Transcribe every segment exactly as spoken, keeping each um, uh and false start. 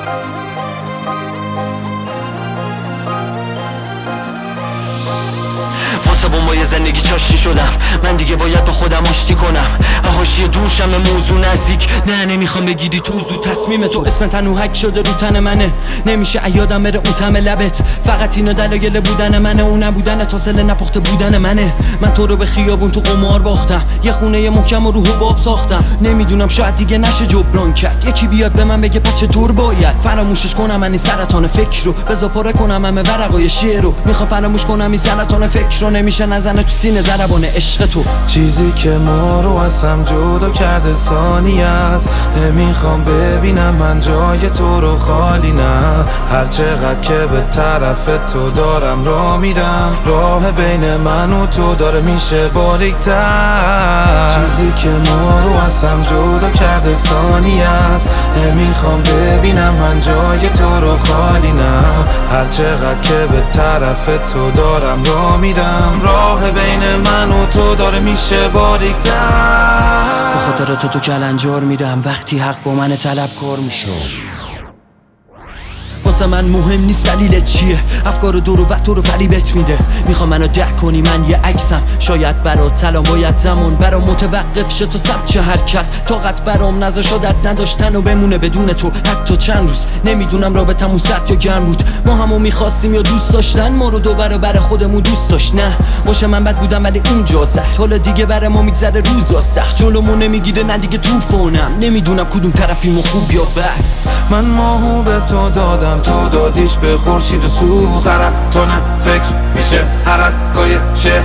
واسه بمبای زندگی چاشتی شدم، من دیگه باید با خودم آشتی کنم. حاشیه دوشم به موضوع نزدیک، نه نمیخوام بگیری تو زود تصمیم تو. اسم تنوحک شده رو تن منه، نمیشه ایادم بره اون تم لبت. فقط اینو دلایل بودن منه، اون نبودن تاسل نپخته بودن منه. من تو رو به خیابون تو قمار باختم، یه خونه یه محکم و رو حباب ساختم. نمیدونم شاید دیگه نشه جبران کرد، یکی بیاد به من بگه پس چطور باید فراموشش کنم من این سرطان فکر رو. بذار پاره کنم همه ورقای شعر رو، میخوام فراموش کنم این سرطان فکر رو. نمیشه نزنه تو سینه ضربان عشق تو. چیزی که ما رو از هم جدا کرده ثانیه است، نمیخوام ببینم من جای تو رو خالی. نه هر چقدر که به طرف تو دارم راه میرم، راه بین من و تو داره میشه باریک‌تر. چیزی که ما رو از هم جدا کرده ثانیه است، نمیخوام ببینم من جای تو رو خالی. نه هر چقدر که به طرف تو دارم راه میرم، راه بین من و تو داره میشه باریک‌تر. به خاطر تو تو کلنجار میرم، وقتی حق با من طلبکار میشه. واسه من مهم نیست دلیلت چیه، افکار دور و بر تو رو فریبت میده. میخوام منو درک کنی، من یه عکسم، شاید برات طلا باید زمان برام متوقف شه تو سبچه حرکت. طاقت برام نذار شدت نداشتن و بمونه بدون تو حتی چند روز. نمیدونم رابطمون سرد یا گرم بود، ما همو میخواستیم یا دوست داشتن ما رو. دو برابر خودمون دوست داشت، نه باشه من بد بودم ولی اونجا زد. حالا دیگه برای ما میگذره روزا سخت، جلومو نمیگیره نه دیگه طوفانم. نمیدونم کدوم طرفیمو خوب یا بد. من ماهو به تو دادم، تو دادیش به خورشید و سو. سرطان فکر میشه هر از گایشه.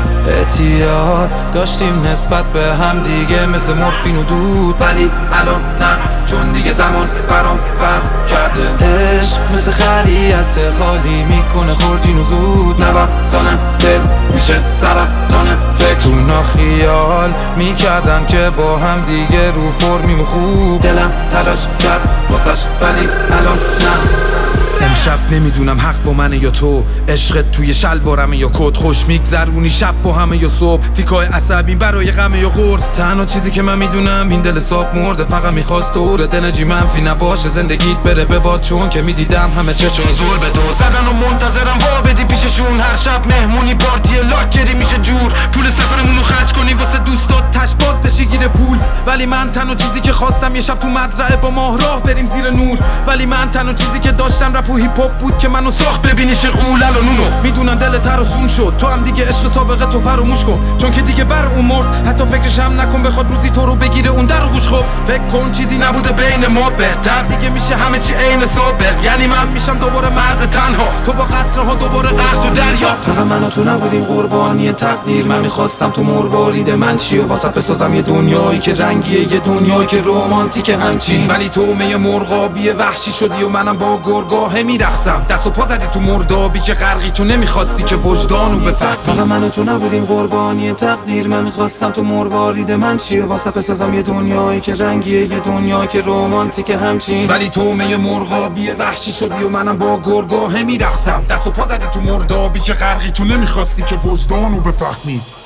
اعتیاد داشتیم نسبت به هم دیگه مثل مورفین و دود، ولی الان نه چون دیگه زمان برام فرق کرده. عشق مثل خریت خالی میکنه خورجین و زود، نوسانم دل میشه سرطان فکر. اونا خیال میکردن که با هم دیگه رو فرمیم خوب، دلم تلاش کرد واسش ولی الان نه. امشب نمیدونم حق با منه یا تو، عشقت توی شلوارمه یا کت. خوش میگذرونی شب با همه یا صبح، تیکای عصبی برای غمه یا قرص. تنها چیزی که من میدونم این دل صاف مرده، فقط میخواست دورت انرژی منفی نباشه، زندگیت بره به باد. چون که میدیدم همه چشم زور به تو زدن و منتظرم وا بدی پیششون. هر شب مهمونی پارتی لاکری میشه جور، پول سفرمونو خرج کنی واسه دوستات تش باز بشی گیر پول. ولی من تنها چیزی که خواستم یه شب تو مزرعه با ماه راه بریم زیر نور. ولی من تنها چیزی که داشتم رپ و هیپ هاپ بود که منو ساخت ببینیش قول الانونو. میدونم دل ترسون شد، تو هم دیگه عشق سابقه تو فراموش کن، چون که دیگه بر اون مرد. حتی فکرش هم نکن بخواد روزی تو رو بگیره اون در گوش. خب فکر کن چیزی نبوده بین ما، بهتر دیگه میشه همه چی عین سابق. یعنی من میشم دوباره مرد تنها، تو با قطره ها دوباره غرق تو دریا. فقط من و تو نبودیم قربانی تقدیر، من میخواستم تو مروارید من چی و واسط بسازم یه دنیایی که رنگیه، یه دنیایی که رومانتیک همچین. ولی تو می مرغابی وحشی شدی و منم با گرگاه میرقصم. دست و پا زدی تو مردابی که غرقی، چون نمیخواستی که وجدانو بفهمی. فقط من و تو نبودیم قربانی تقدیر، من میخواستم تو مروارید من چی و واسط بسازم یه دنیایی که رنگیه، یه دنیایی که رومانتیک همچین. ولی تو می مرغابی وحشی شدی و منم با گرگاه میرقصم. دست و پا زدی تو مردابی که غرقی، چون نمیخواستی که وجدانو بفهمی.